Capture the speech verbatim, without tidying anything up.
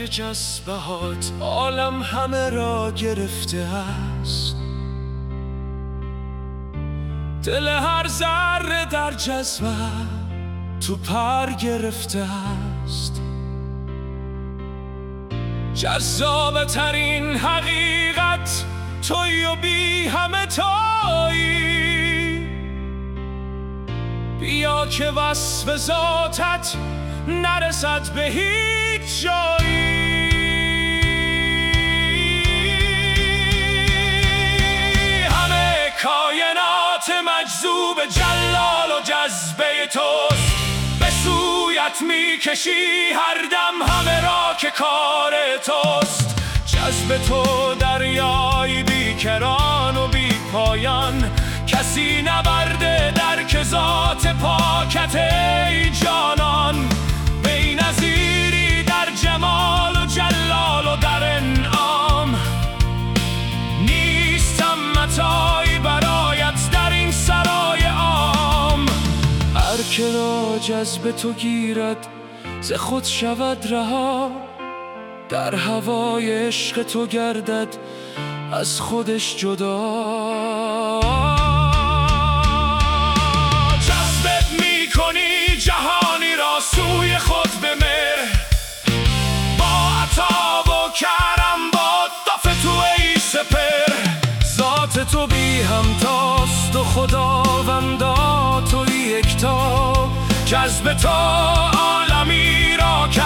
جذبهات عالم همه را گرفته است. دل هر ذره در جذبه تو پر گرفته است. جذاب ترین حقیقت توی و بی همه تایی. بیا که وصف ذاتت نرسد به هیچ جایی. همه کائنات مجذوب جلال و جذبه توست. به سویت میکشی هر دم همه را که کار توست. جذب تو دریای بیکران و بی پایان، کسی نبرده درک ذات پاکت ای جانان. بی نظیری در جمال و جلال و در انعام، نیستم متاعی برایت در این سرای عام. هر که را جذب تو گیرد ز خود شود رها، در هوای عشق تو گردد از خودش جدا. جذبت میکنی جهانی را سوی خود بمر، با عطا و کرم با دف تو ای سپر. ذات تو بی همتاست و خداوندا توی یکتا. جذب تو عالمی را